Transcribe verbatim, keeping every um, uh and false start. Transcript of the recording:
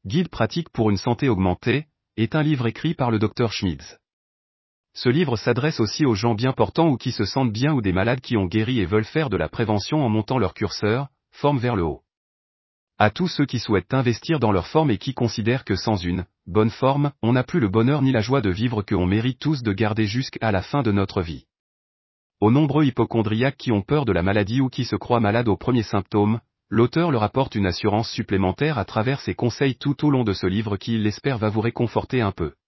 Guide pratique pour une santé augmentée, est un livre écrit par le docteur Schmitz. Ce livre s'adresse aussi aux gens bien portants ou qui se sentent bien ou des malades qui ont guéri et veulent faire de la prévention en montant leur curseur, forme vers le haut. À tous ceux qui souhaitent investir dans leur forme et qui considèrent que sans une bonne forme, on n'a plus le bonheur ni la joie de vivre que on mérite tous de garder jusqu'à la fin de notre vie. Aux nombreux hypocondriaques qui ont peur de la maladie ou qui se croient malades aux premiers symptômes, l'auteur leur apporte une assurance supplémentaire à travers ses conseils tout au long de ce livre qui, il l'espère, va vous réconforter un peu.